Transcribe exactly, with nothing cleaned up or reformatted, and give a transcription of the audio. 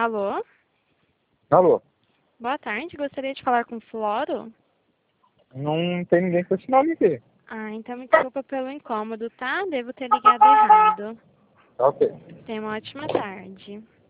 Alô? Alô? Boa tarde, gostaria de falar com o Floro? Não tem ninguém com esse nome aqui. Ah, então me desculpa pelo incômodo, tá? Devo ter ligado errado. Tá ok. Tenha uma ótima tarde.